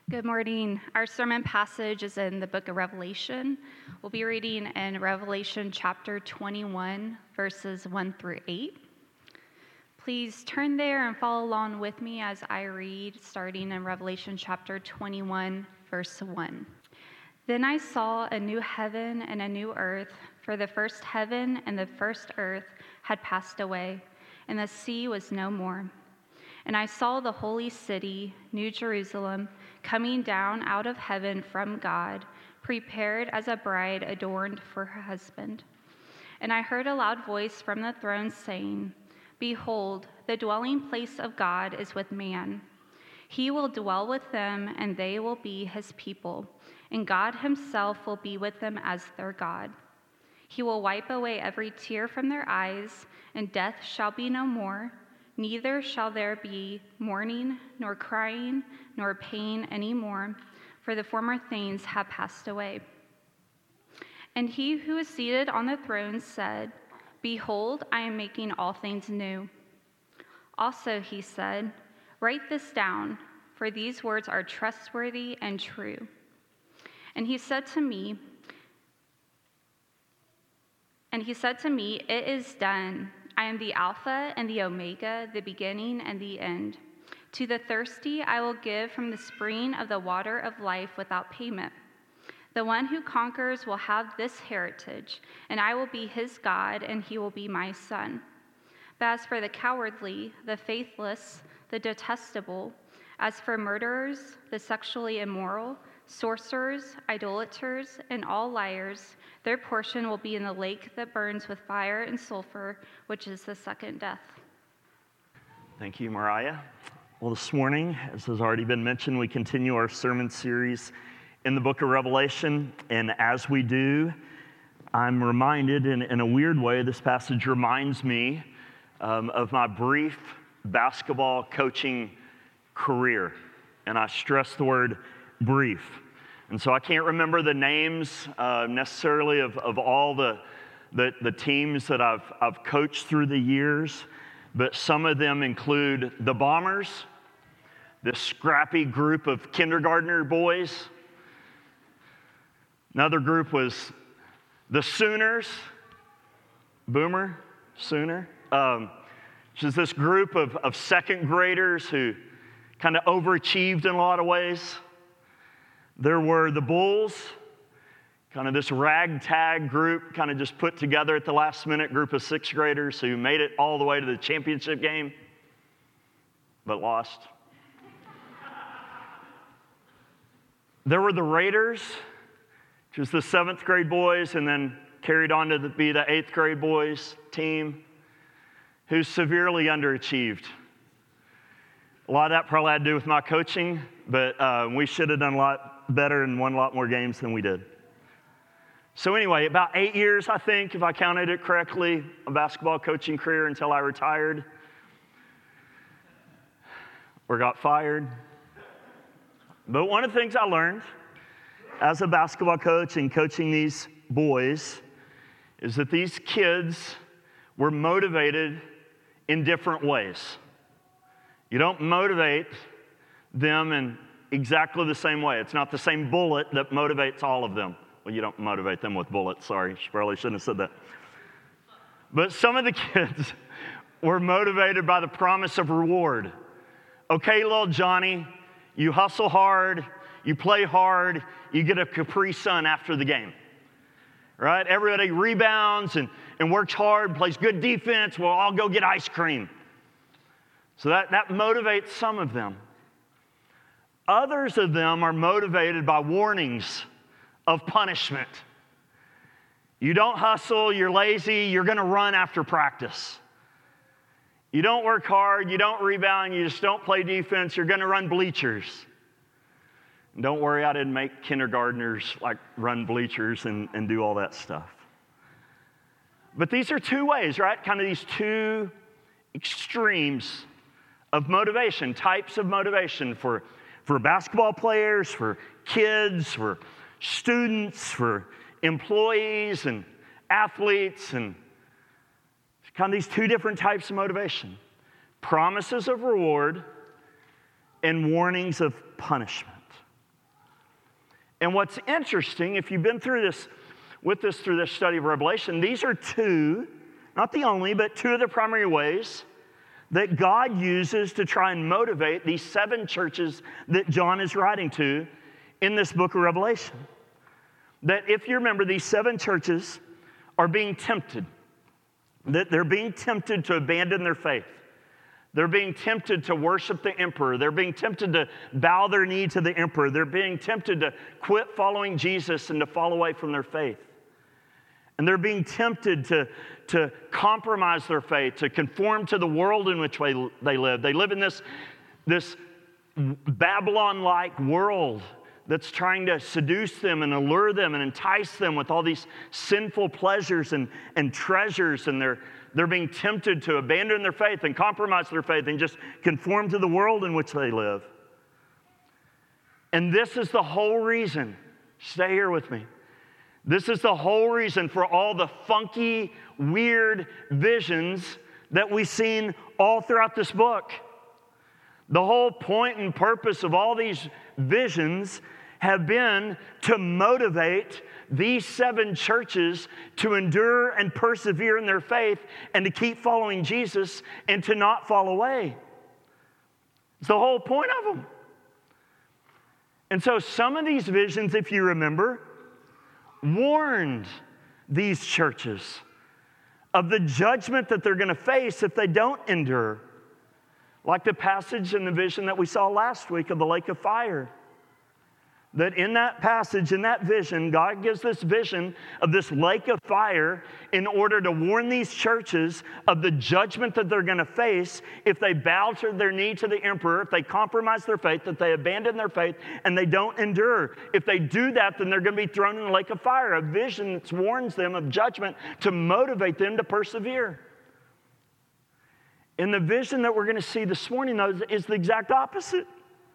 Good morning. Our sermon passage is in the book of Revelation. We'll be reading in Revelation chapter 21, verses 1 through 8. Please turn there and follow along with me as I read, starting in Revelation chapter 21, verse 1. Then I saw a new heaven and a new earth, for the first heaven and the first earth had passed away, and the sea was no more. And I saw the holy city, New Jerusalem, coming down out of heaven from God, prepared as a bride adorned for her husband. And I heard a loud voice from the throne saying, "Behold, the dwelling place of God is with man. He will dwell with them, and they will be his people, and God himself will be with them as their God. He will wipe away every tear from their eyes, and death shall be no more. Neither shall there be mourning, nor crying, nor pain any more, for the former things have passed away." And he who is seated on the throne said, "Behold, I am making all things new." Also he said, "Write this down, for these words are trustworthy and true." And he said to me, "It is done. I am the Alpha and the Omega, the beginning and the end. To the thirsty I will give from the spring of the water of life without payment. The one who conquers will have this heritage, and I will be his God, and he will be my son. But as for the cowardly, the faithless, the detestable, as for murderers, the sexually immoral, sorcerers, idolaters, and all liars, their portion will be in the lake that burns with fire and sulfur, which is the second death." Thank you, Mariah. Well, this morning, as has already been mentioned, we continue our sermon series in the book of Revelation. And as we do, I'm reminded in a weird way, this passage reminds me of my brief basketball coaching career. And I stress the word brief. And so I can't remember the names necessarily of all the teams that I've coached through the years, but some of them include the Bombers, this scrappy group of kindergartner boys. Another group was the Sooners, Boomer, Sooner, which is this group of second graders who kind of overachieved in a lot of ways. There were the Bulls, kind of this ragtag group, kind of just put together at the last minute group of sixth graders who made it all the way to the championship game, but lost. There were the Raiders, which was the seventh grade boys, and then carried on to be the eighth grade boys team, who severely underachieved. A lot of that probably had to do with my coaching, but we should have done a lot better and won a lot more games than we did. So anyway, about 8 years, I think, if I counted it correctly, a basketball coaching career until I retired or got fired. But one of the things I learned as a basketball coach and coaching these boys is that these kids were motivated in different ways. You don't motivate them in exactly the same way. It's not the same bullet that motivates all of them. Well, you don't motivate them with bullets. Sorry, probably shouldn't have said that. But some of the kids were motivated by the promise of reward. Okay, little Johnny, you hustle hard, you play hard, you get a Capri Sun after the game. Right? Everybody rebounds and works hard, plays good defense. We'll all go get ice cream. So that motivates some of them. Others of them are motivated by warnings of punishment. You don't hustle, you're lazy, you're going to run after practice. You don't work hard, you don't rebound, you just don't play defense, you're going to run bleachers. And don't worry, I didn't make kindergartners run bleachers and do all that stuff. But these are two ways, right? Kind of these two extremes of motivation, types of motivation for basketball players, for kids, for students, for employees and athletes, and kind of these two different types of motivation. Promises of reward and warnings of punishment. And what's interesting, if you've been through this, with us through this study of Revelation, these are two, not the only, but two of the primary ways that God uses to try and motivate these 7 churches that John is writing to in this book of Revelation. That if you remember, these 7 churches are being tempted. That they're being tempted to abandon their faith. They're being tempted to worship the emperor. They're being tempted to bow their knee to the emperor. They're being tempted to quit following Jesus and to fall away from their faith. And they're being tempted to compromise their faith, to conform to the world in which they live. They live in this Babylon-like world that's trying to seduce them and allure them and entice them with all these sinful pleasures and treasures. And they're being tempted to abandon their faith and compromise their faith and just conform to the world in which they live. And this is the whole reason. Stay here with me. This is the whole reason for all the funky, weird visions that we've seen all throughout this book. The whole point and purpose of all these visions have been to motivate these 7 churches to endure and persevere in their faith and to keep following Jesus and to not fall away. It's the whole point of them. And so some of these visions, if you remember, warned these churches of the judgment that they're going to face if they don't endure. Like the passage in the vision that we saw last week of the lake of fire. That in that passage, in that vision, God gives this vision of this lake of fire in order to warn these churches of the judgment that they're going to face if they bow to their knee to the emperor, if they compromise their faith, that they abandon their faith, and they don't endure. If they do that, then they're going to be thrown in the lake of fire. A vision that warns them of judgment to motivate them to persevere. And the vision that we're going to see this morning, though, is the exact opposite.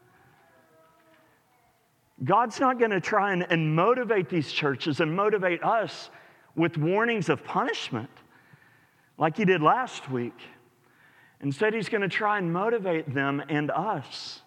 God's not going to try and motivate these churches and motivate us with warnings of punishment like he did last week. Instead, he's going to try and motivate them and us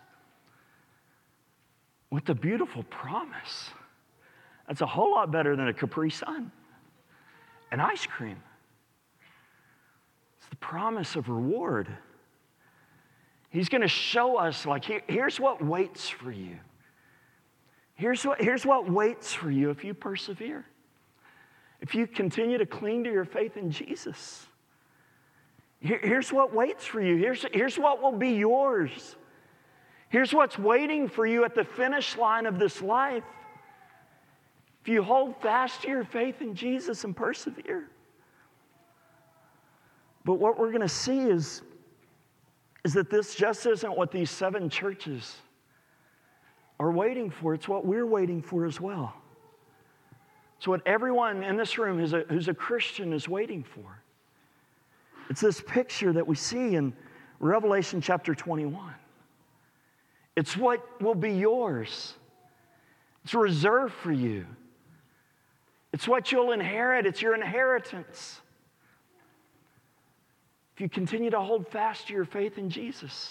with the beautiful promise. That's a whole lot better than a Capri Sun and ice cream. It's the promise of reward. He's going to show us, like, here's what waits for you. Here's what waits for you if you persevere. If you continue to cling to your faith in Jesus. Here's what waits for you. Here's what will be yours. Here's what's waiting for you at the finish line of this life. If you hold fast to your faith in Jesus and persevere. But what we're going to see is that this just isn't what these 7 churches are waiting for. It's what we're waiting for as well. It's what everyone in this room who's a Christian is waiting for. It's this picture that we see in Revelation chapter 21. It's what will be yours. It's reserved for you. It's what you'll inherit. It's your inheritance. If you continue to hold fast to your faith in Jesus.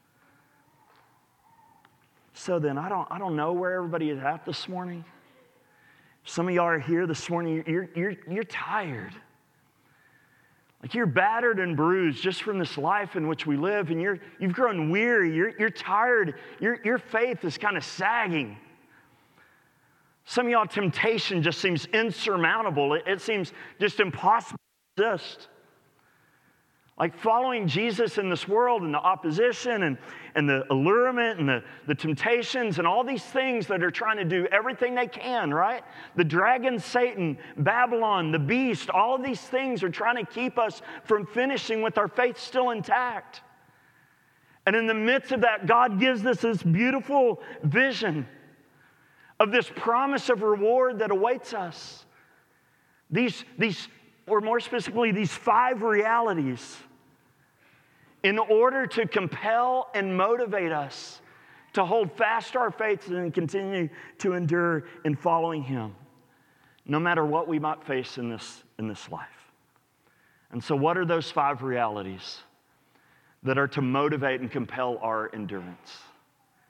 So then, I don't know where everybody is at this morning. Some of y'all are here this morning, you're tired. Like you're battered and bruised just from this life in which we live, and you've grown weary, you're tired, your faith is kind of sagging. Some of y'all, temptation just seems insurmountable. It seems just impossible to resist. Like following Jesus in this world and the opposition and the allurement and the temptations and all these things that are trying to do everything they can, right? The dragon, Satan, Babylon, the beast, all of these things are trying to keep us from finishing with our faith still intact. And in the midst of that, God gives us this beautiful vision of this promise of reward that awaits us. These or more specifically, these 5 realities in order to compel and motivate us to hold fast our faith and continue to endure in following Him, no matter what we might face in this life. And so what are those 5 realities that are to motivate and compel our endurance?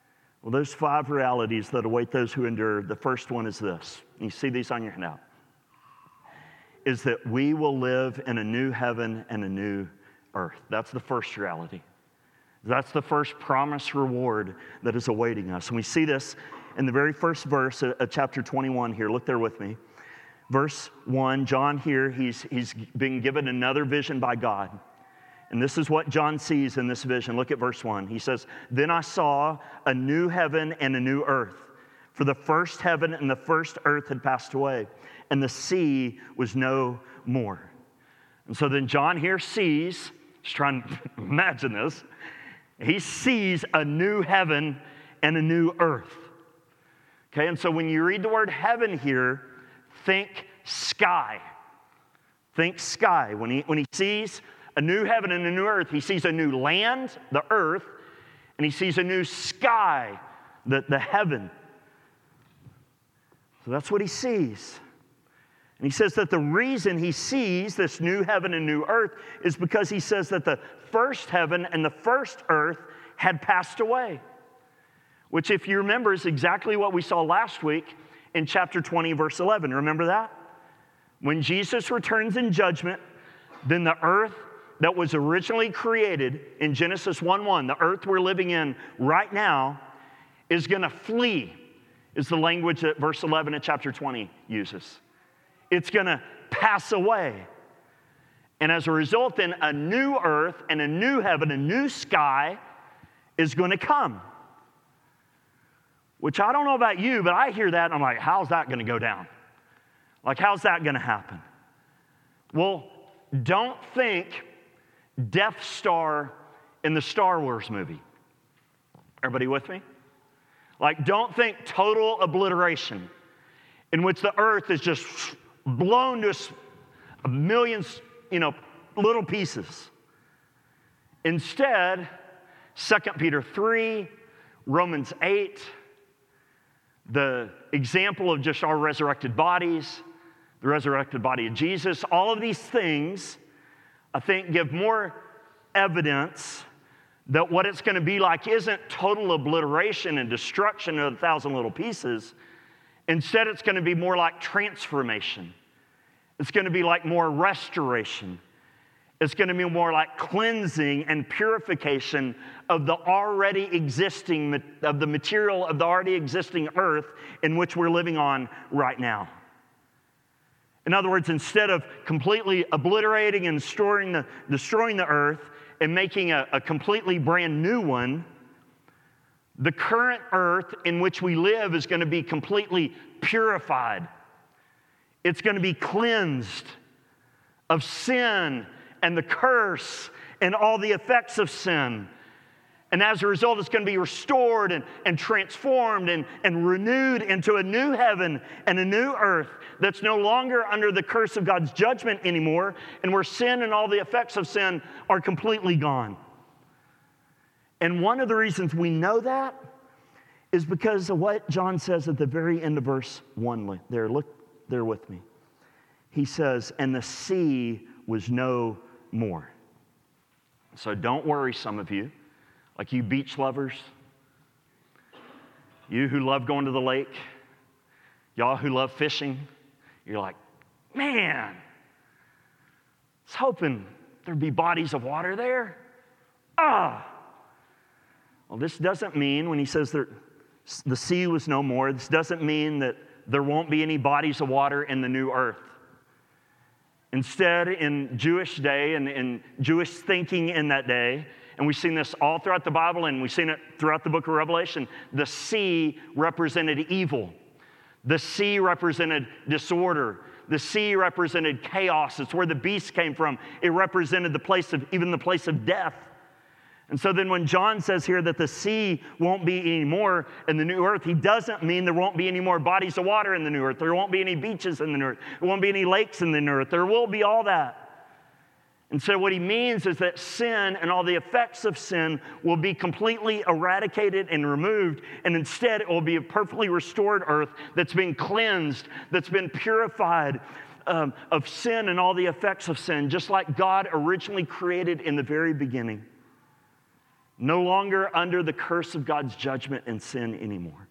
Well, those 5 realities that await those who endure, the first one is this. You see these on your handout. Is that we will live in a new heaven and a new earth. That's the first reality. That's the first promised reward that is awaiting us. And we see this in the very first verse of chapter 21 here. Look there with me. Verse 1, John here, he's been given another vision by God. And this is what John sees in this vision. Look at verse 1. He says, "Then I saw a new heaven and a new earth. For the first heaven and the first earth had passed away, and the sea was no more." And so then John here sees, just trying to imagine this, he sees a new heaven and a new earth. Okay, and so when you read the word heaven here, think sky. Think sky. When he sees a new heaven and a new earth, he sees a new land, the earth, and he sees a new sky, the heaven. So that's what he sees. And he says that the reason he sees this new heaven and new earth is because he says that the first heaven and the first earth had passed away. Which, if you remember, is exactly what we saw last week in chapter 20, verse 11. Remember that? When Jesus returns in judgment, then the earth that was originally created in Genesis 1:1, the earth we're living in right now, is going to flee, is the language that verse 11 of chapter 20 uses. It's going to pass away. And as a result, then a new earth and a new heaven, a new sky is going to come. Which I don't know about you, but I hear that and I'm like, how's that going to go down? Like, how's that going to happen? Well, don't think Death Star in the Star Wars movie. Everybody with me? Like, don't think total obliteration in which the earth is just blown to millions, little pieces. Instead, 2 Peter 3, Romans 8, the example of just our resurrected bodies, the resurrected body of Jesus, all of these things, I think, give more evidence that what it's going to be like isn't total obliteration and destruction of 1,000 little pieces. Instead, it's going to be more like transformation. It's going to be like more restoration. It's going to be more like cleansing and purification of the already existing, of the material of the already existing earth in which we're living on right now. In other words, instead of completely obliterating and destroying the earth and making a completely brand new one, the current earth in which we live is going to be completely purified. It's going to be cleansed of sin and the curse and all the effects of sin. And as a result, it's going to be restored and transformed and renewed into a new heaven and a new earth that's no longer under the curse of God's judgment anymore, and where sin and all the effects of sin are completely gone. And one of the reasons we know that is because of what John says at the very end of verse 1 there. Look there with me. He says, "And the sea was no more." So don't worry, some of you, like you beach lovers, you who love going to the lake, y'all who love fishing, you're like, man, I was hoping there'd be bodies of water there. Well, this doesn't mean, when he says that the sea was no more, this doesn't mean that there won't be any bodies of water in the new earth. Instead, in Jewish day and in Jewish thinking in that day, and we've seen this all throughout the Bible and we've seen it throughout the book of Revelation, the sea represented evil. The sea represented disorder. The sea represented chaos. It's where the beast came from. It represented the place of death. And so then when John says here that the sea won't be any more in the new earth, he doesn't mean there won't be any more bodies of water in the new earth. There won't be any beaches in the new earth. There won't be any lakes in the new earth. There will be all that. And so what he means is that sin and all the effects of sin will be completely eradicated and removed, and instead it will be a perfectly restored earth that's been cleansed, that's been purified of sin and all the effects of sin, just like God originally created in the very beginning. No longer under the curse of God's judgment and sin anymore.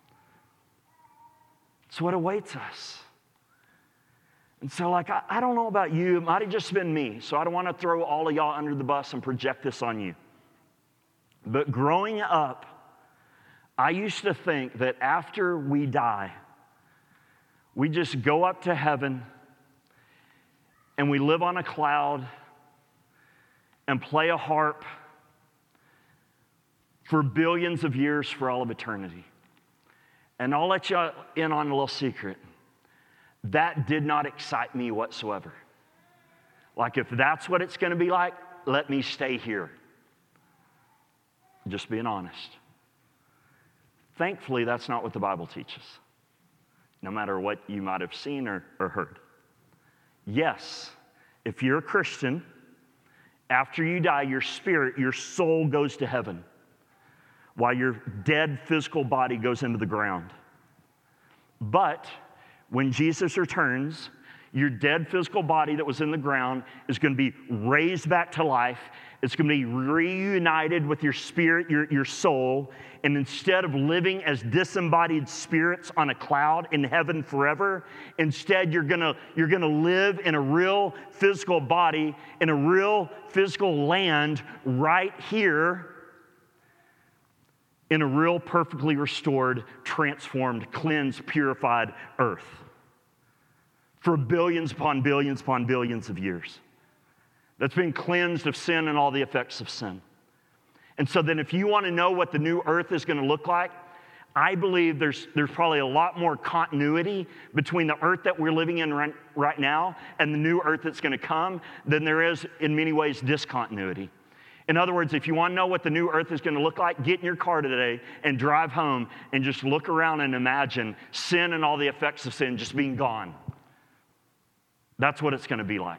It's what awaits us. And so, I don't know about you. It might have just been me. So I don't want to throw all of y'all under the bus and project this on you. But growing up, I used to think that after we die, we just go up to heaven and we live on a cloud and play a harp for billions of years for all of eternity. And I'll let you in on a little secret. That did not excite me whatsoever. Like, if that's what it's going to be like, let me stay here. Just being honest. Thankfully, that's not what the Bible teaches, no matter what you might have seen or heard. Yes, if you're a Christian, after you die, your spirit, your soul goes to heaven, while your dead physical body goes into the ground. But when Jesus returns, your dead physical body that was in the ground is going to be raised back to life. It's going to be reunited with your spirit, your soul. And instead of living as disembodied spirits on a cloud in heaven forever, instead you're going to live in a real physical body, in a real physical land right here, in a real perfectly restored, transformed, cleansed, purified earth for billions upon billions upon billions of years. That's been cleansed of sin and all the effects of sin. And so then if you want to know what the new earth is going to look like, I believe there's probably a lot more continuity between the earth that we're living in right now and the new earth that's going to come than there is, in many ways, discontinuity. In other words, if you want to know what the new earth is going to look like, get in your car today and drive home and just look around and imagine sin and all the effects of sin just being gone. That's what it's going to be like.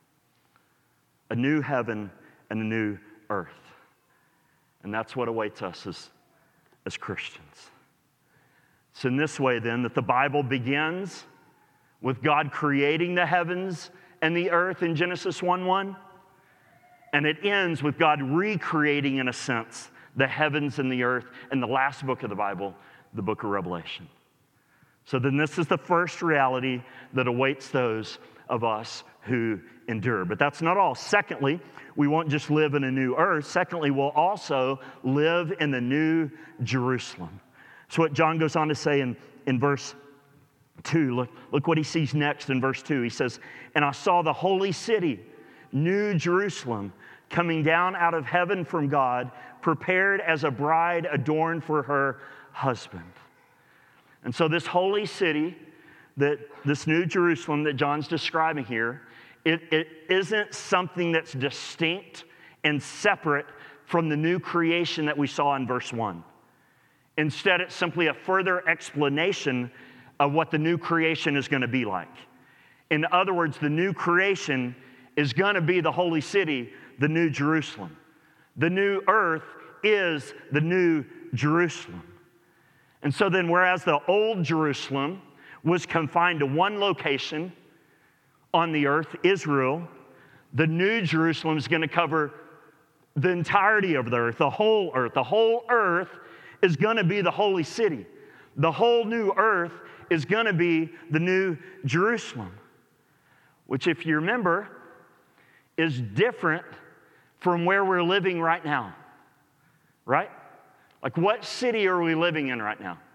A new heaven and a new earth. And that's what awaits us as Christians. It's in this way, then, that the Bible begins with God creating the heavens and the earth in Genesis 1:1. And it ends with God recreating, in a sense, the heavens and the earth in the last book of the Bible, the book of Revelation. So then this is the first reality that awaits those of us who endure. But that's not all. Secondly, we won't just live in a new earth. Secondly, we'll also live in the new Jerusalem. So what John goes on to say in verse 2, look what he sees next in verse 2. He says, "And I saw the holy city, New Jerusalem, coming down out of heaven from God, prepared as a bride adorned for her husband." And so this holy city, this New Jerusalem that John's describing here, it isn't something that's distinct and separate from the new creation that we saw in verse 1. Instead, it's simply a further explanation of what the new creation is going to be like. In other words, the new creation is going to be the holy city, the New Jerusalem. The new earth is the New Jerusalem. And so then, whereas the old Jerusalem was confined to one location on the earth, Israel, the New Jerusalem is going to cover the entirety of the earth, the whole earth. The whole earth is going to be the holy city. The whole new earth is going to be the New Jerusalem, which, if you remember, is different from where we're living right now, right? Like, what city are we living in right now?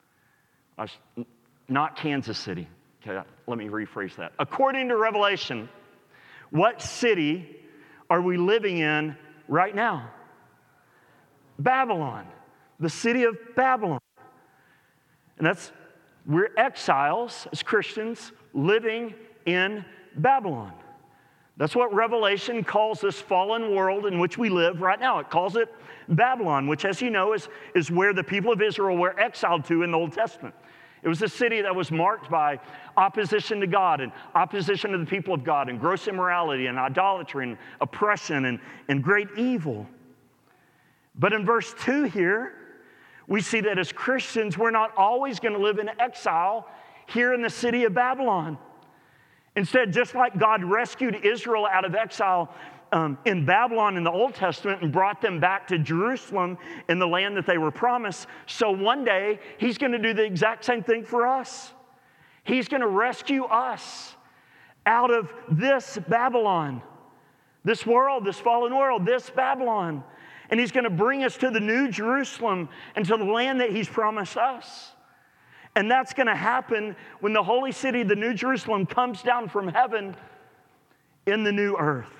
Not Kansas City. Okay, let me rephrase that. According to Revelation, what city are we living in right now? Babylon, the city of Babylon. And we're exiles as Christians living in Babylon. That's what Revelation calls this fallen world in which we live right now. It calls it Babylon, which, as you know, is where the people of Israel were exiled to in the Old Testament. It was a city that was marked by opposition to God and opposition to the people of God and gross immorality and idolatry and oppression and great evil. But in verse 2 here, we see that as Christians, we're not always going to live in exile here in the city of Babylon. Instead, just like God rescued Israel out of exile in Babylon in the Old Testament and brought them back to Jerusalem in the land that they were promised. So one day, he's going to do the exact same thing for us. He's going to rescue us out of this Babylon, this world, this fallen world, this Babylon. And he's going to bring us to the new Jerusalem and to the land that he's promised us. And that's going to happen when the holy city, the new Jerusalem, comes down from heaven in the new earth.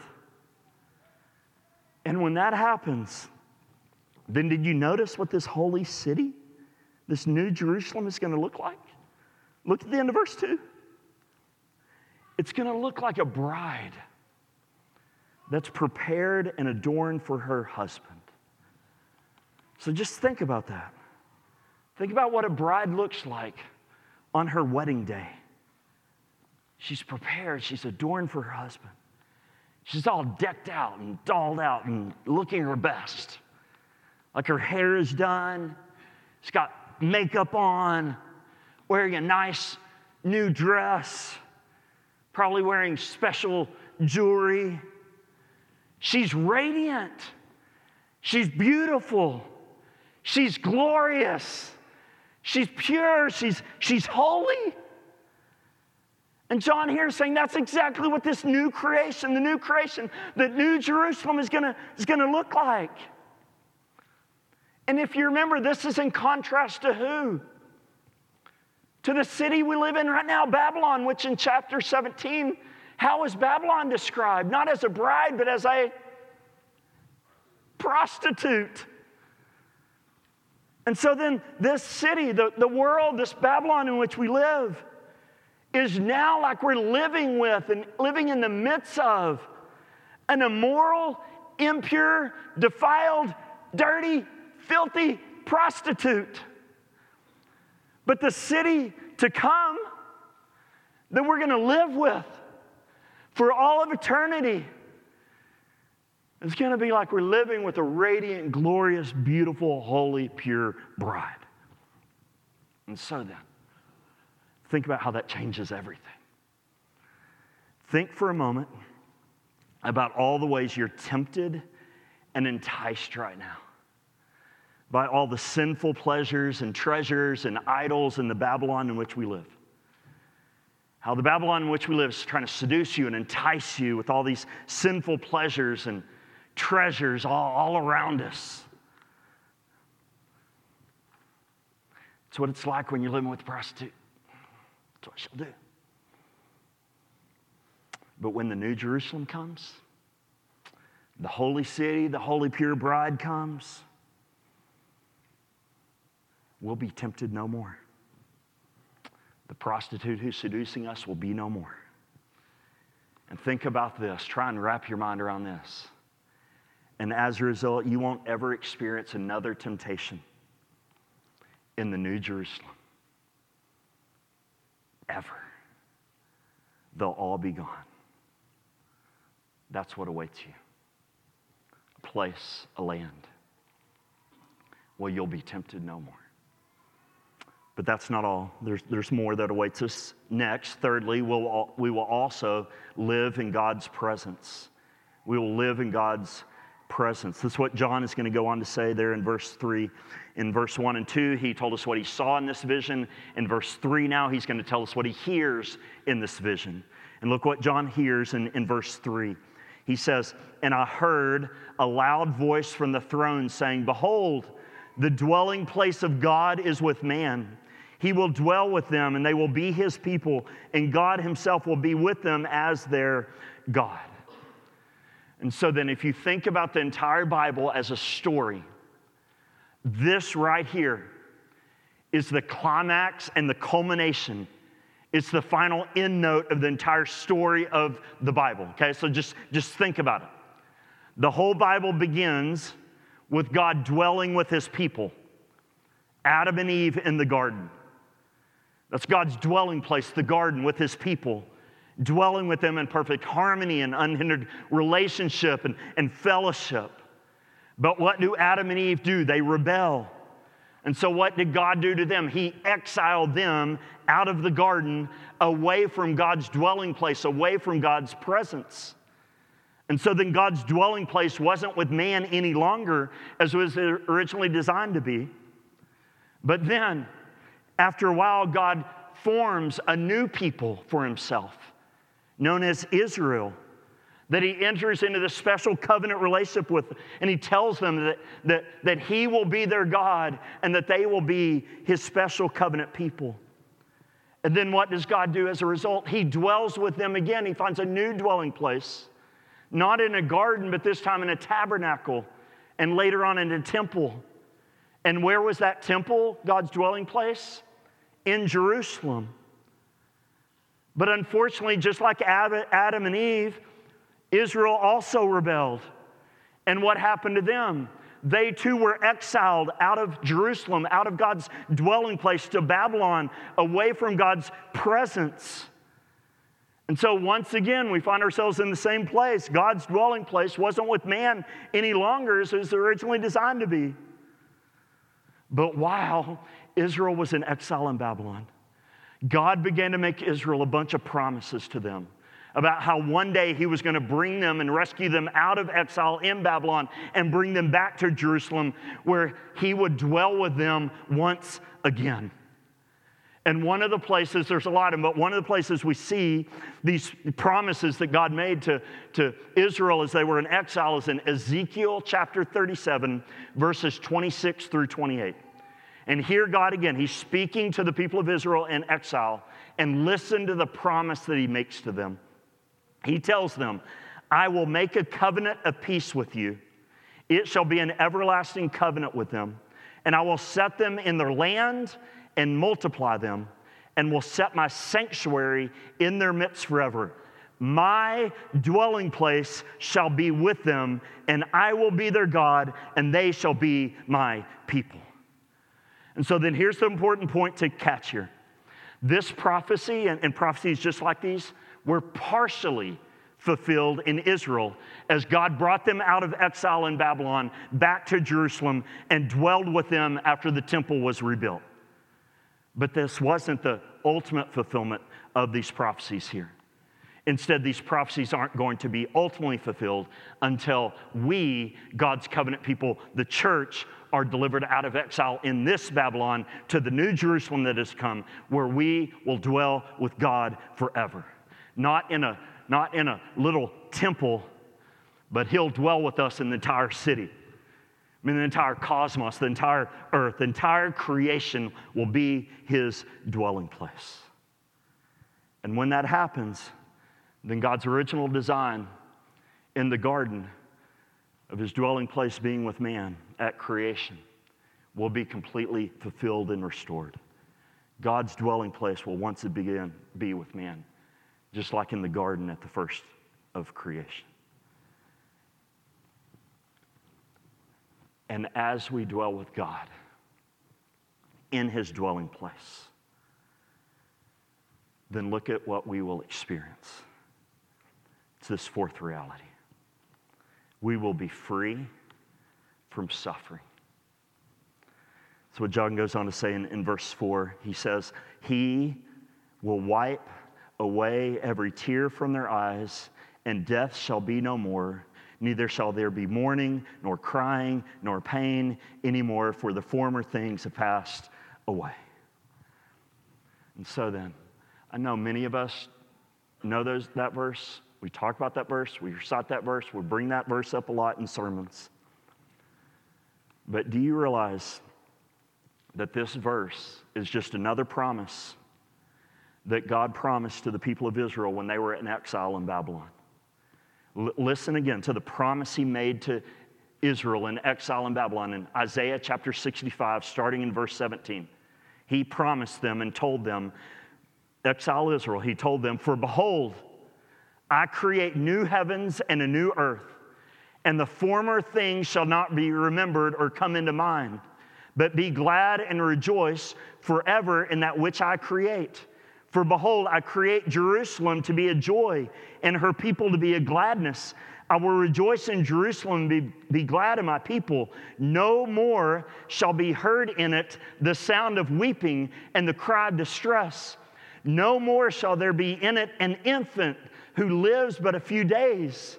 And when that happens, then did you notice what this holy city, this new Jerusalem, is going to look like? Look at the end of verse 2. It's going to look like a bride that's prepared and adorned for her husband. So just think about that. Think about what a bride looks like on her wedding day. She's prepared, she's adorned for her husband. She's all decked out and dolled out and looking her best. Like her hair is done, she's got makeup on, wearing a nice new dress, probably wearing special jewelry. She's radiant. She's beautiful. She's glorious. She's pure. She's holy. And John here is saying that's exactly what this new creation, the new Jerusalem is going to look like. And if you remember, this is in contrast to who? To the city we live in right now, Babylon, which in chapter 17, how is Babylon described? Not as a bride, but as a prostitute. And so then this city, the world, this Babylon in which we live, is now like we're living with and living in the midst of an immoral, impure, defiled, dirty, filthy prostitute. But the city to come that we're going to live with for all of eternity is going to be like we're living with a radiant, glorious, beautiful, holy, pure bride. And so then, think about how that changes everything. Think for a moment about all the ways you're tempted and enticed right now by all the sinful pleasures and treasures and idols in the Babylon in which we live. How the Babylon in which we live is trying to seduce you and entice you with all these sinful pleasures and treasures all around us. It's what it's like when you're living with a prostitute. That's what she'll do. But when the new Jerusalem comes, the holy city, the holy pure bride comes, we'll be tempted no more. The prostitute who's seducing us will be no more. And think about this. Try and wrap your mind around this. And as a result, you won't ever experience another temptation in the New Jerusalem. Ever. They'll all be gone. That's what awaits you. A place, a land. Well, you'll be tempted no more. But that's not all. There's more that awaits us next. Thirdly, we will also live in God's presence. We will live in God's presence. That's what John is going to go on to say there in verse 3. In verse 1 and 2, he told us what he saw in this vision. In verse 3 now, he's going to tell us what he hears in this vision. And look what John hears in verse 3. He says, "And I heard a loud voice from the throne saying, 'Behold, the dwelling place of God is with man. He will dwell with them, and they will be his people, and God himself will be with them as their God.'" And so then if you think about the entire Bible as a story, this right here is the climax and the culmination. It's the final end note of the entire story of the Bible, okay? So just think about it. The whole Bible begins with God dwelling with his people, Adam and Eve in the garden. That's God's dwelling place, the garden with his people, dwelling with them in perfect harmony and unhindered relationship and fellowship. But what do Adam and Eve do? They rebel. And so what did God do to them? He exiled them out of the garden, away from God's dwelling place, away from God's presence. And so then God's dwelling place wasn't with man any longer as it was originally designed to be. But then, after a while, God forms a new people for himself, known as Israel, that he enters into this special covenant relationship with, and he tells them that he will be their God and that they will be his special covenant people. And then what does God do as a result? He dwells with them again. He finds a new dwelling place, not in a garden, but this time in a tabernacle, and later on in a temple. And where was that temple, God's dwelling place? In Jerusalem. But unfortunately, just like Adam and Eve, Israel also rebelled. And what happened to them? They too were exiled out of Jerusalem, out of God's dwelling place, to Babylon, away from God's presence. And so once again, we find ourselves in the same place. God's dwelling place wasn't with man any longer as it was originally designed to be. But while Israel was in exile in Babylon, God began to make Israel a bunch of promises to them about how one day he was going to bring them and rescue them out of exile in Babylon and bring them back to Jerusalem, where he would dwell with them once again. And one of the places, there's a lot of them, but one of the places we see these promises that God made to Israel as they were in exile is in Ezekiel chapter 37, verses 26 through 28. And here God again, he's speaking to the people of Israel in exile, and listen to the promise that he makes to them. He tells them, I will make a covenant of peace with you. It shall be an everlasting covenant with them. And I will set them in their land and multiply them, and will set my sanctuary in their midst forever. My dwelling place shall be with them, and I will be their God, and they shall be my people. And so then here's the important point to catch here. This prophecy, and prophecies just like these, were partially fulfilled in Israel as God brought them out of exile in Babylon back to Jerusalem and dwelled with them after the temple was rebuilt. But this wasn't the ultimate fulfillment of these prophecies here. Instead, these prophecies aren't going to be ultimately fulfilled until we, God's covenant people, the church, are delivered out of exile in this Babylon to the new Jerusalem that has come, where we will dwell with God forever. Not in a little temple, but he'll dwell with us in the entire city. I mean, the entire cosmos, the entire earth, the entire creation will be his dwelling place. And when that happens, then God's original design in the garden of his dwelling place being with man at creation will be completely fulfilled and restored. God's dwelling place will once again be with man, just like in the garden at the first of creation. And as we dwell with God in his dwelling place, then look at what we will experience. It's this fourth reality. We will be free from suffering. That's what John goes on to say in verse 4. He says, he will wipe away every tear from their eyes, and death shall be no more. Neither shall there be mourning, nor crying, nor pain anymore, for the former things have passed away. And so then, I know many of us know that verse. We talk about that verse. We recite that verse. We bring that verse up a lot in sermons. But do you realize that this verse is just another promise that God promised to the people of Israel when they were in exile in Babylon? Listen again to the promise he made to Israel in exile in Babylon in Isaiah chapter 65, starting in verse 17. He promised them and told them, exile Israel, he told them, for behold, I create new heavens and a new earth, and the former things shall not be remembered or come into mind, but be glad and rejoice forever in that which I create. For behold, I create Jerusalem to be a joy, and her people to be a gladness. I will rejoice in Jerusalem and be glad in my people. No more shall be heard in it the sound of weeping and the cry of distress. No more shall there be in it an infant who lives but a few days,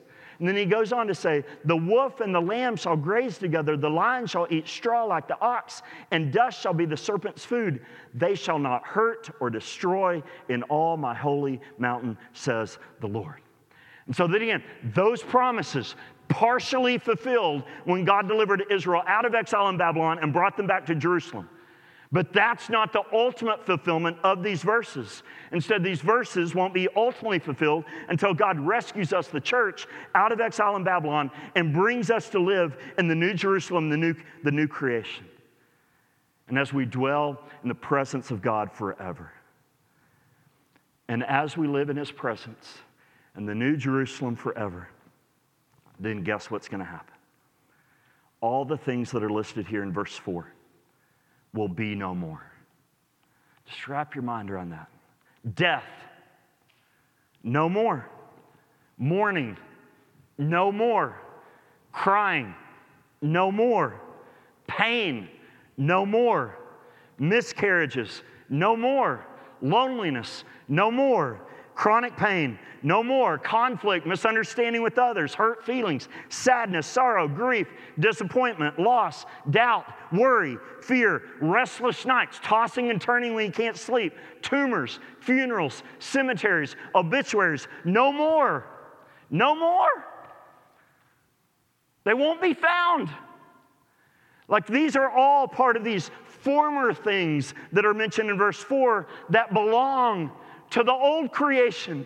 And then he goes on to say, the wolf and the lamb shall graze together, the lion shall eat straw like the ox, and dust shall be the serpent's food. They shall not hurt or destroy in all my holy mountain, says the Lord. And so then again, those promises partially fulfilled when God delivered Israel out of exile in Babylon and brought them back to Jerusalem. But that's not the ultimate fulfillment of these verses. Instead, these verses won't be ultimately fulfilled until God rescues us, the church, out of exile in Babylon and brings us to live in the new Jerusalem, the new creation. And as we dwell in the presence of God forever. And as we live in his presence in the new Jerusalem forever, then guess what's going to happen? All the things that are listed here in verse 4 will be no more. Just wrap your mind around that. Death, no more. Mourning, no more. Crying, no more. Pain, no more. Miscarriages, no more. Loneliness, no more. Chronic pain, no more. Conflict, misunderstanding with others, hurt feelings, sadness, sorrow, grief, disappointment, loss, doubt, worry, fear, restless nights, tossing and turning when you can't sleep, tumors, funerals, cemeteries, obituaries, no more. No more. They won't be found. Like these are all part of these former things that are mentioned in verse 4 that belong to the old creation.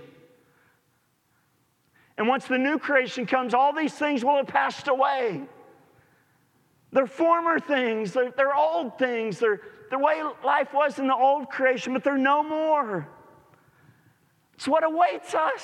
And once the new creation comes, all these things will have passed away. They're former things, they're old things, they're the way life was in the old creation, but they're no more. It's what awaits us.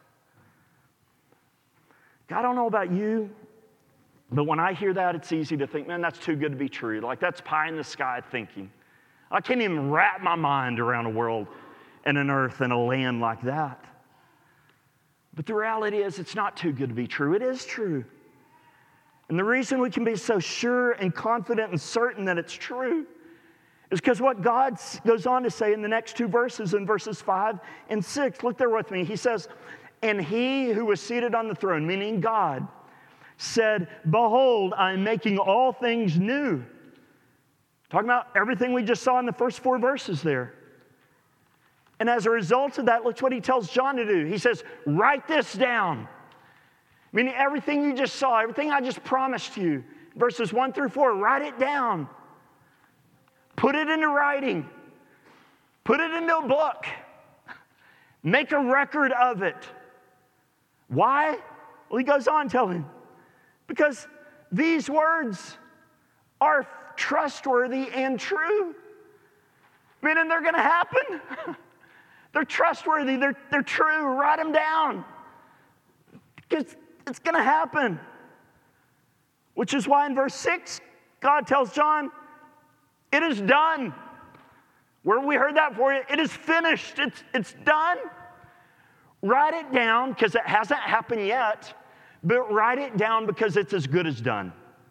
I don't know about you, but when I hear that, it's easy to think, man, that's too good to be true. Like that's pie in the sky thinking. I can't even wrap my mind around a world and an earth and a land like that. But the reality is it's not too good to be true. It is true. And the reason we can be so sure and confident and certain that it's true is because what God goes on to say in the next two verses, in verses 5 and 6. Look there with me. He says, and he who was seated on the throne, meaning God, said, behold, I am making all things new. Talking about everything we just saw in the first 4 verses there. And as a result of that, look what he tells John to do. He says, write this down. Meaning everything you just saw, everything I just promised you, verses 1 through 4, write it down. Put it into writing. Put it into a book. Make a record of it. Why? Well, he goes on telling, because these words are trustworthy and true. Meaning they're going to happen. They're trustworthy. They're true. Write them down. Because it's going to happen. Which is why in verse 6, God tells John, it is done. Where we heard that for you, it is finished. It's done. Write it down because it hasn't happened yet, but write it down because it's as good as done.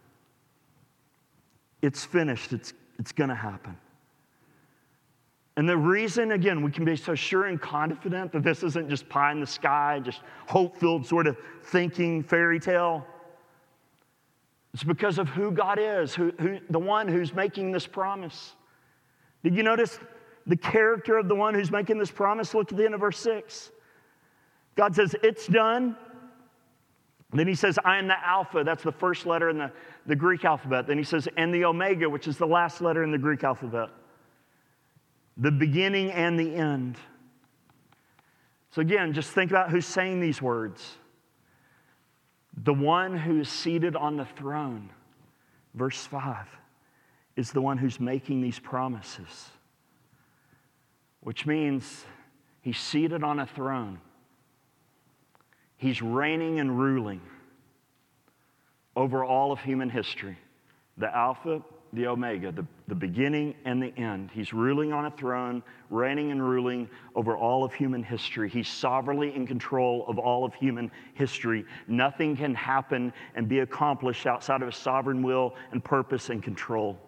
It's finished. It's going to happen. And the reason, again, we can be so sure and confident that this isn't just pie in the sky, just hope-filled sort of thinking fairy tale, it's because of who God is, who the one who's making this promise. Did you notice the character of the one who's making this promise? Look at the end of verse 6. God says, it's done. And then he says, I am the Alpha. That's the first letter in the Greek alphabet. Then he says, and the Omega, which is the last letter in the Greek alphabet. The beginning and the end. So again, just think about who's saying these words. The one who is seated on the throne, verse 5, is the one who's making these promises. Which means he's seated on a throne. He's reigning and ruling over all of human history. The Alpha, the Omega, the beginning and the end. He's ruling on a throne, reigning and ruling over all of human history. He's sovereignly in control of all of human history. Nothing can happen and be accomplished outside of his sovereign will and purpose and control.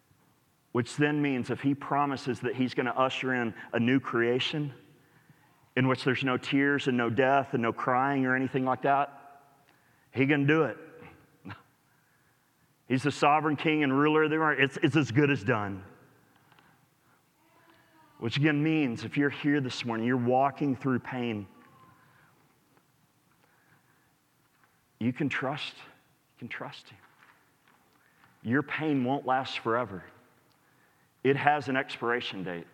Which then means if he promises that he's going to usher in a new creation, in which there's no tears and no death and no crying or anything like that? He can do it. He's the sovereign king and ruler of the earth. It's as good as done. Which again means if you're here this morning, you're walking through pain, you can trust him. Your pain won't last forever. It has an expiration date.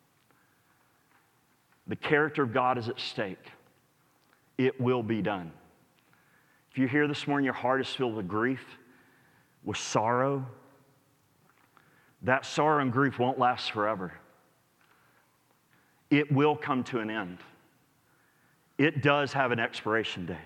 The character of God is at stake. It will be done. If you're here this morning, your heart is filled with grief, with sorrow, that sorrow and grief won't last forever. It will come to an end. It does have an expiration date.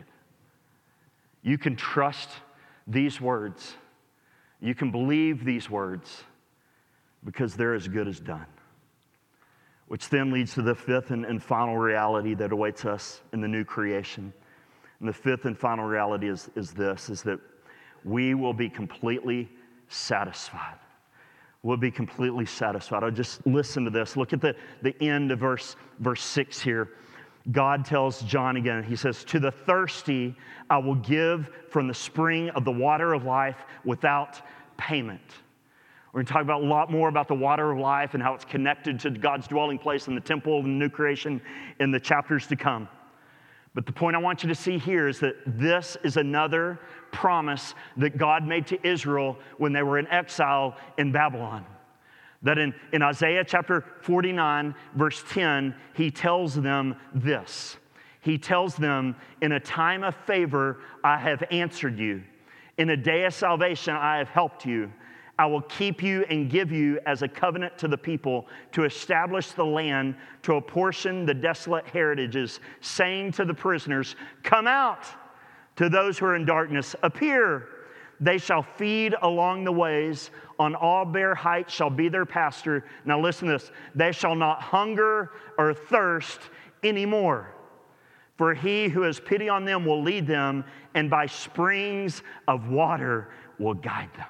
You can trust these words. You can believe these words because they're as good as done. Which then leads to the fifth and final reality that awaits us in the new creation. And the fifth and final reality is that we will be completely satisfied. We'll be completely satisfied. I'll just listen to this. Look at the end of verse 6 here. God tells John again, he says, "To the thirsty I will give from the spring of the water of life without payment." We're going to talk about a lot more about the water of life and how it's connected to God's dwelling place in the temple and the new creation in the chapters to come. But the point I want you to see here is that this is another promise that God made to Israel when they were in exile in Babylon. That in Isaiah chapter 49, verse 10, he tells them this. He tells them, "In a time of favor, I have answered you. In a day of salvation, I have helped you. I will keep you and give you as a covenant to the people, to establish the land, to apportion the desolate heritages, saying to the prisoners, 'Come out.' To those who are in darkness, 'Appear.' They shall feed along the ways. On all bare heights shall be their pasture." Now listen to this. "They shall not hunger or thirst anymore. For he who has pity on them will lead them, and by springs of water will guide them."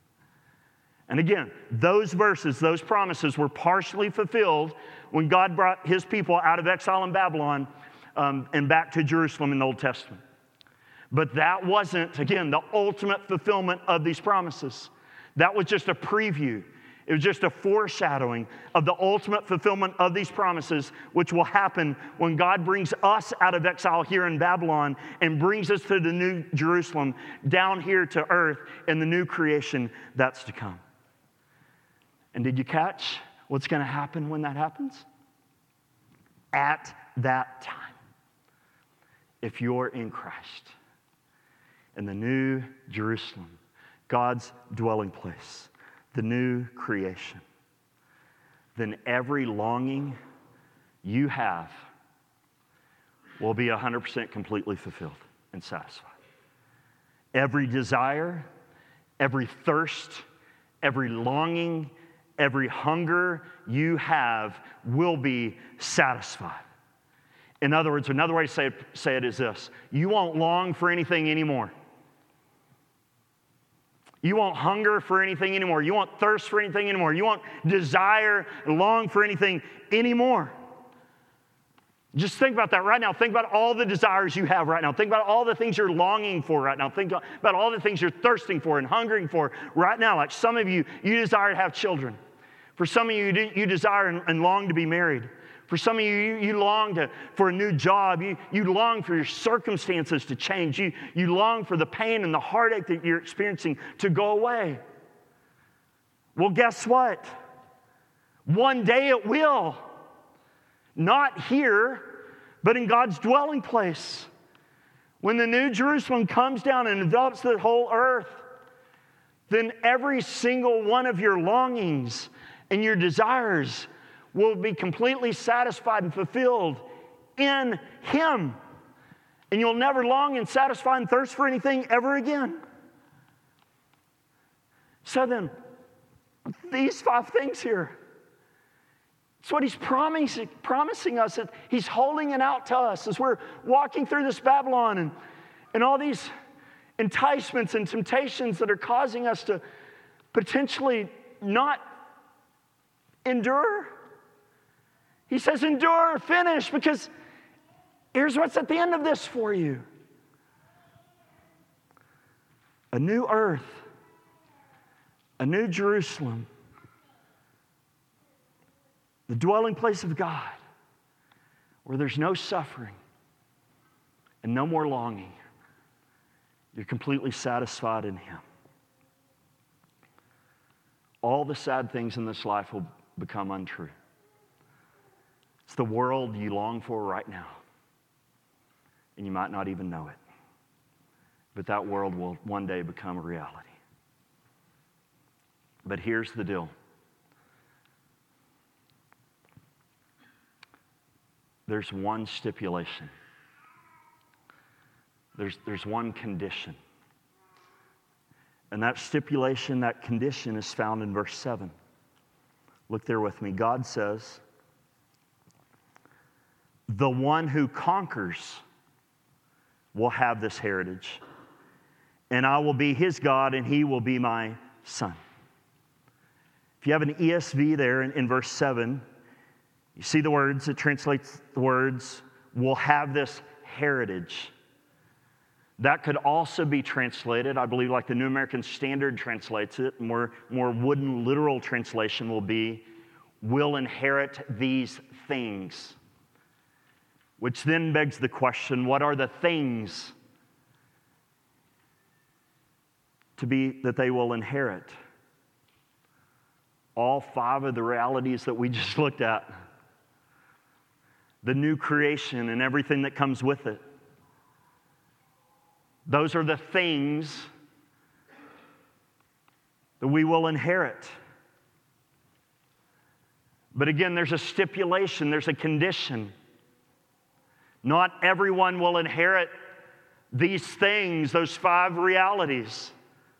And again, those verses, those promises were partially fulfilled when God brought his people out of exile in Babylon and back to Jerusalem in the Old Testament. But that wasn't, again, the ultimate fulfillment of these promises. That was just a preview. It was just a foreshadowing of the ultimate fulfillment of these promises, which will happen when God brings us out of exile here in Babylon and brings us to the new Jerusalem down here to earth in the new creation that's to come. And did you catch what's going to happen when that happens? At that time, if you're in Christ, in the new Jerusalem, God's dwelling place, the new creation, then every longing you have will be 100% completely fulfilled and satisfied. Every desire, every thirst, every longing, every hunger you have will be satisfied. In other words, another way to say it is this: you won't long for anything anymore. You won't hunger for anything anymore. You won't thirst for anything anymore. You won't desire and long for anything anymore. Just think about that right now. Think about all the desires you have right now. Think about all the things you're longing for right now. Think about all the things you're thirsting for and hungering for right now. Like some of you, you desire to have children. For some of you, you desire and long to be married. For some of you, you long for a new job. You long for your circumstances to change. You long for the pain and the heartache that you're experiencing to go away. Well, guess what? One day it will. Not here, but in God's dwelling place. When the new Jerusalem comes down and envelops the whole earth, then every single one of your longings and your desires will be completely satisfied and fulfilled in Him. And you'll never long and satisfy and thirst for anything ever again. So then, these 5 things here, it's what He's promising us. That He's holding it out to us as we're walking through this Babylon and all these enticements and temptations that are causing us to potentially not endure. He says, endure, finish, because Here's what's at the end of this for you. A new earth, a new Jerusalem, the dwelling place of God, where there's no suffering and no more longing. You're completely satisfied in Him. All the sad things in this life will become untrue. It's the world you long for right now, and you might not even know it. But that world will one day become a reality. But here's the deal. There's one stipulation. There's one condition. And that stipulation, that condition is found in verse 7. Look there with me. God says, the one who conquers will have this heritage, and I will be his God, and he will be my son. If you have an ESV there in verse 7, you see the words, it translates the words, will have this heritage. That could also be translated, I believe, like the New American Standard translates it. More wooden literal translation will be, will inherit these things. Which then begs the question, what are the things that they will inherit? All 5 of the realities that we just looked at. The new creation and everything that comes with it. Those are the things that we will inherit. But again, there's a stipulation, there's a condition. Not everyone will inherit these things, those 5 realities.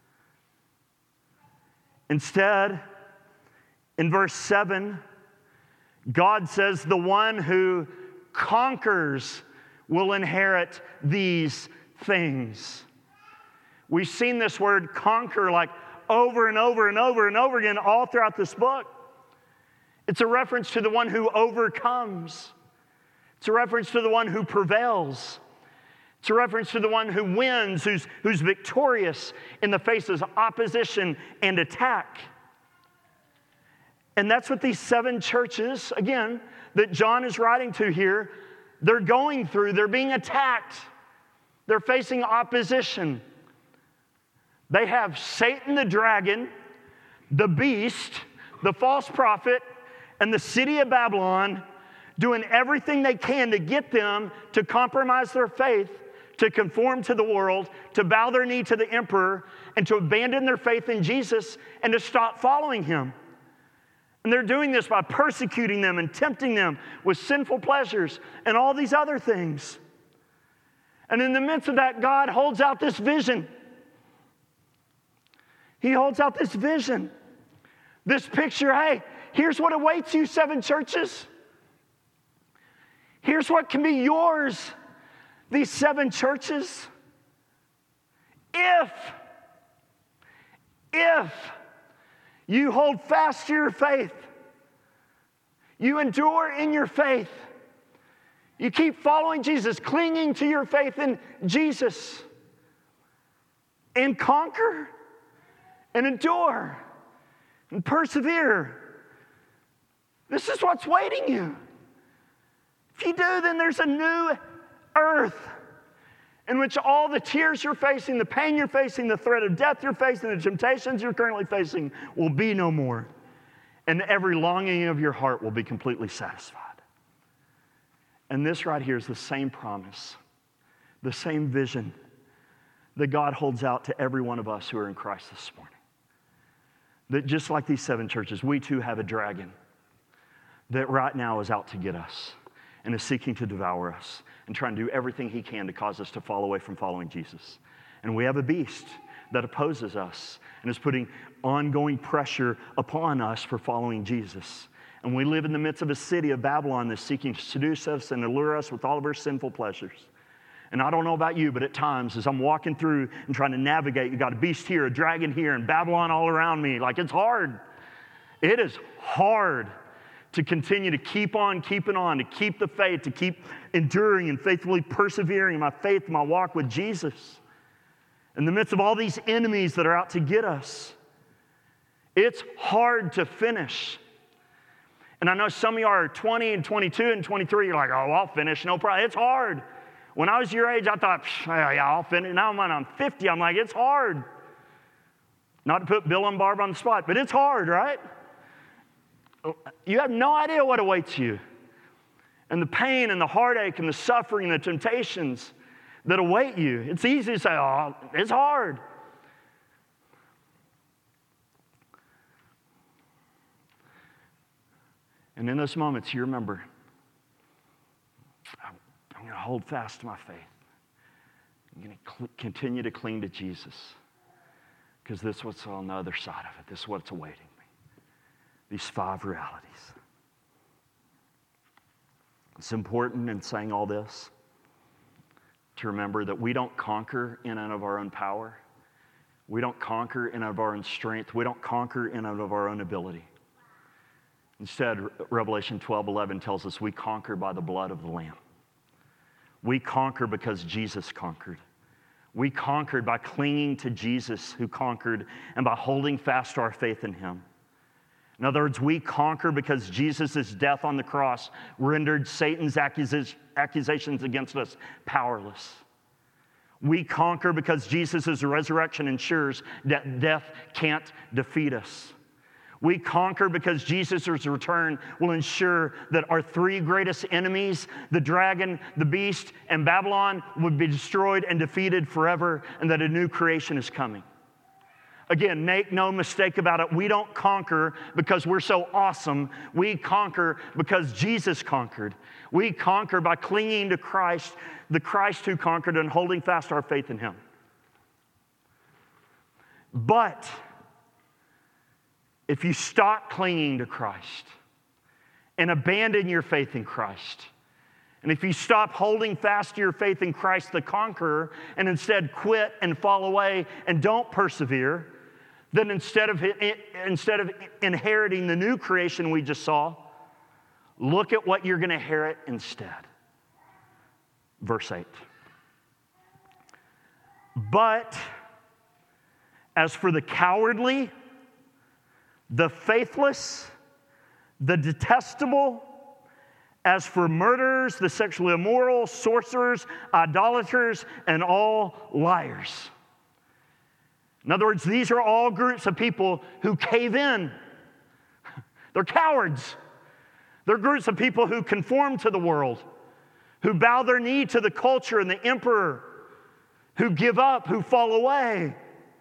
Instead, in verse 7, God says the one who conquers will inherit these things. We've seen this word conquer like over and over and over and over again all throughout this book. It's a reference to the one who overcomes. It's a reference to the one who prevails. It's a reference to the one who wins, who's victorious in the face of opposition and attack. And that's what these 7 churches, again, that John is writing to here, they're going through. They're being attacked. They're facing opposition. They have Satan the dragon, the beast, the false prophet, and the city of Babylon doing everything they can to get them to compromise their faith, to conform to the world, to bow their knee to the emperor, and to abandon their faith in Jesus and to stop following him. And they're doing this by persecuting them and tempting them with sinful pleasures and all these other things. And in the midst of that, God holds out this vision. He holds out this vision, this picture. Hey, here's what awaits you, 7 churches. Here's what can be yours, these 7 churches. If you hold fast to your faith, you endure in your faith, you keep following Jesus, clinging to your faith in Jesus, and conquer, and endure, and persevere. This is what's waiting you. If you do, then there's a new earth in which all the tears you're facing, the pain you're facing, the threat of death you're facing, the temptations you're currently facing will be no more. And every longing of your heart will be completely satisfied. And this right here is the same promise, the same vision that God holds out to every one of us who are in Christ this morning. That just like these 7 churches, we too have a dragon that right now is out to get us and is seeking to devour us and trying to do everything he can to cause us to fall away from following Jesus. And we have a beast that opposes us and is putting ongoing pressure upon us for following Jesus. And we live in the midst of a city of Babylon that's seeking to seduce us and allure us with all of our sinful pleasures. And I don't know about you, but at times as I'm walking through and trying to navigate, you got a beast here, a dragon here, and Babylon all around me. Like, it's hard. It is hard to continue to keep on keeping on, to keep the faith, to keep enduring and faithfully persevering in my faith, my walk with Jesus. In the midst of all these enemies that are out to get us, it's hard to finish. And I know some of you are 20 and 22 and 23, you're like, oh, I'll finish, no problem. It's hard. When I was your age, I thought, yeah, I'll finish. Now when I'm 50, I'm like, it's hard. Not to put Bill and Barb on the spot, but it's hard, right? You have no idea what awaits you. And the pain and the heartache and the suffering and the temptations that await you. It's easy to say, oh, it's hard. And in those moments, you remember, I'm going to hold fast to my faith. I'm going to continue to cling to Jesus, because this is what's on the other side of it. This is what's awaiting me. These 5 realities. It's important in saying all this to remember that we don't conquer in and of our own power. We don't conquer in and of our own strength. We don't conquer in and of our own ability. Instead, Revelation 12:11 tells us we conquer by the blood of the Lamb. We conquer because Jesus conquered. We conquered by clinging to Jesus who conquered and by holding fast to our faith in Him. In other words, we conquer because Jesus' death on the cross rendered Satan's accusations against us powerless. We conquer because Jesus' resurrection ensures that death can't defeat us. We conquer because Jesus' return will ensure that our 3 greatest enemies, the dragon, the beast, and Babylon, would be destroyed and defeated forever, and that a new creation is coming. Again, make no mistake about it, we don't conquer because we're so awesome. We conquer because Jesus conquered. We conquer by clinging to Christ, the Christ who conquered, and holding fast our faith in Him. But if you stop clinging to Christ and abandon your faith in Christ, and if you stop holding fast to your faith in Christ the conqueror and instead quit and fall away and don't persevere, then instead of inheriting the new creation we just saw, look at what you're going to inherit instead. Verse 8. But as for the cowardly, the faithless, the detestable, as for murderers, the sexually immoral, sorcerers, idolaters, and all liars. In other words, these are all groups of people who cave in. They're cowards. They're groups of people who conform to the world, who bow their knee to the culture and the emperor, who give up, who fall away.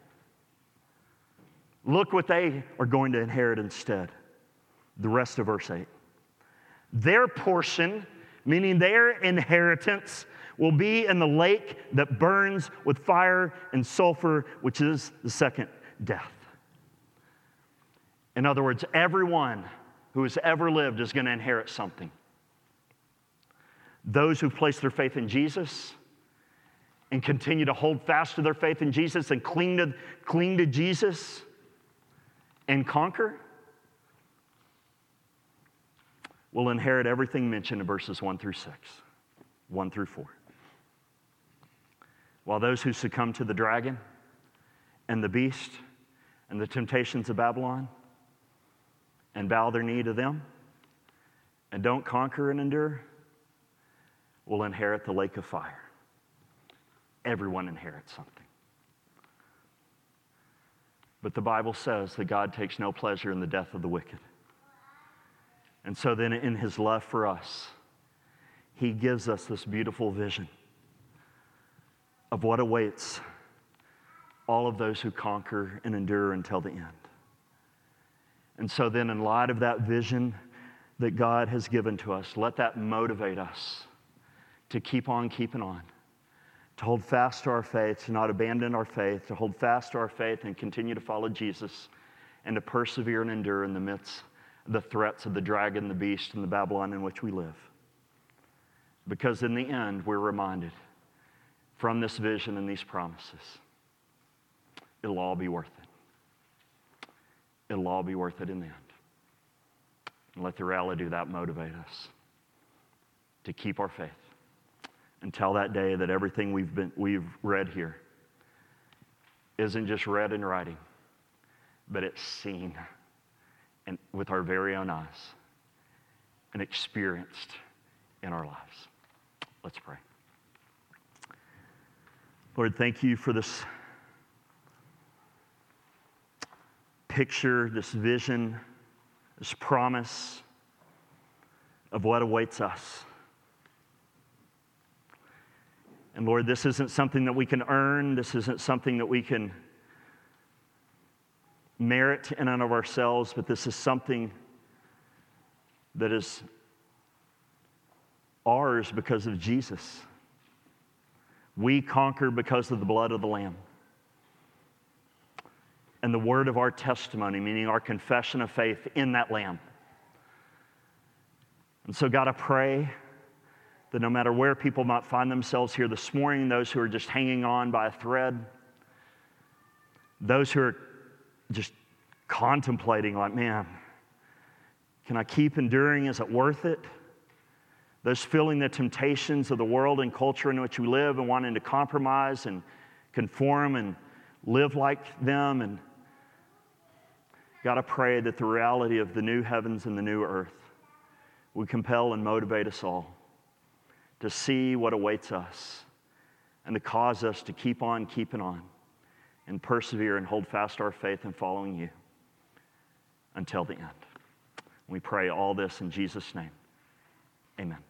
Look what they are going to inherit instead. The rest of verse 8. Their portion, meaning their inheritance, will be in the lake that burns with fire and sulfur, which is the second death. In other words, everyone who has ever lived is going to inherit something. Those who place their faith in Jesus and continue to hold fast to their faith in Jesus and cling to Jesus and conquer will inherit everything mentioned in verses 1 through 6, 1 through 4. While those who succumb to the dragon and the beast and the temptations of Babylon and bow their knee to them and don't conquer and endure will inherit the lake of fire. Everyone inherits something. But the Bible says that God takes no pleasure in the death of the wicked. And so then in His love for us, He gives us this beautiful vision of what awaits all of those who conquer and endure until the end. And so then in light of that vision that God has given to us, let that motivate us to keep on keeping on, to hold fast to our faith, to not abandon our faith, to hold fast to our faith and continue to follow Jesus, and to persevere and endure in the midst of the threats of the dragon, the beast, and the Babylon in which we live. Because in the end, we're reminded from this vision and these promises, it'll all be worth it. It'll all be worth it in the end. And let the reality of that motivate us to keep our faith until that day that everything we've read here isn't just read in writing, but it's seen and with our very own eyes and experienced in our lives. Let's pray. Lord, thank you for this picture, this vision, this promise of what awaits us. And Lord, this isn't something that we can earn. This isn't something that we can merit in and of ourselves, but this is something that is ours because of Jesus. We conquer because of the blood of the Lamb. And the word of our testimony, meaning our confession of faith in that Lamb. And so, God, I pray that no matter where people might find themselves here this morning, those who are just hanging on by a thread, those who are just contemplating like, man, can I keep enduring? Is it worth it? Those feeling the temptations of the world and culture in which we live and wanting to compromise and conform and live like them. And God, I pray that the reality of the new heavens and the new earth would compel and motivate us all to see what awaits us and to cause us to keep on keeping on and persevere and hold fast our faith in following you until the end. We pray all this in Jesus' name. Amen.